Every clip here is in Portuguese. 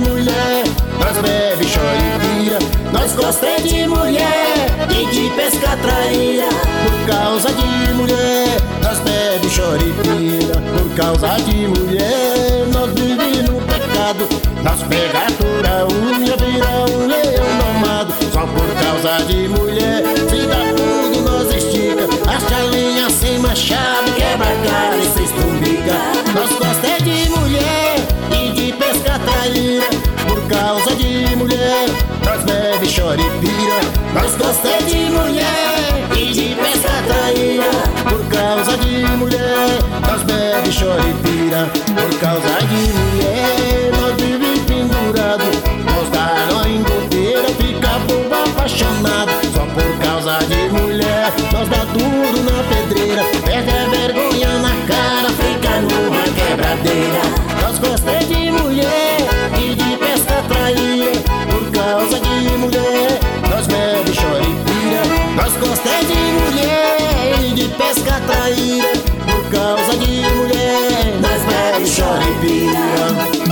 mulher, nós bebe, chora e pira. Nós gosta de mulher e de pescar traíra. Por causa de mulher, nós bebe, chora e pira. Por causa de mulher, nós vive no pecado. Nós pega toda a unha, vira um leão domado. Só por causa de mulher, se dá tudo, nós estica. Acha a linha sem machado, quebra a cara e se estumbiga. Nós gosta de mulher e de pescar traíra. Por causa de mulher, nós bebe, chora e pira. Nós gosta de mulher e de pescar traíra. Por causa de mulher, nós bebe, chora e pira. Por causa de mulher, nós vive pendurado. Nós dá nó em goteira, fica bobo apaixonado. Só por causa de mulher, nós dá duro na pedreira. Perde a vergonha na cara, fica numa quebradeira. Nós gosta de mulher e de pescar traíra. Por causa de mulher, nós bebe, chora e pira. Nós gosta de mulher e de pescar traíra. Por causa de mulher, nós bebe, chora e pira.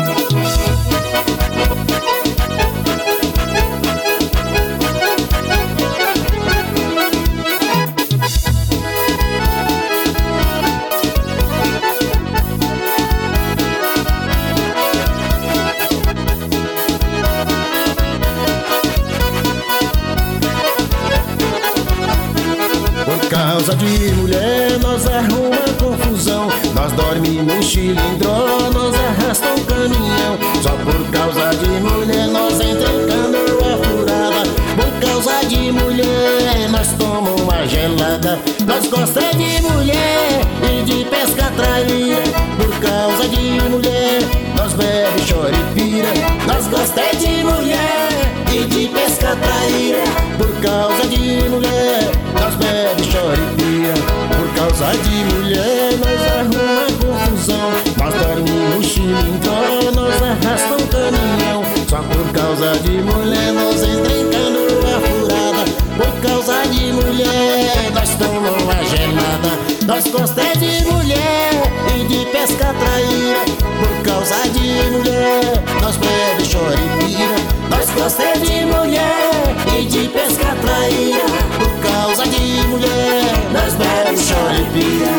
Por causa de mulher, nós arruma confusão. Nós dorme no cilindró, nós arrasta um caminhão. Só por causa de mulher, nós entra em canoa furada. Por causa de mulher, nós toma uma gelada. Nós gosta de mulher e de pescar traíra. Por causa de mulher, nós bebe, chora e pira. Nós gosta de mulher e de pescar traíra. Por causa de mulher, nós bebe, chora e pira. Por causa de mulher, nós arruma confusão. Nós dorme no cilindró, nós arrasta um caminhão. Só por causa de mulher, nós entra em canoa furada. Por causa de mulher, nós toma uma gelada. Nós gosta de mulher e de pescar traíra. Por causa de mulher, nós bebe, chora e pira. Nós gosta de mulher e de pescar traíra. Por causa de mulher, nós bebe, chora e pira.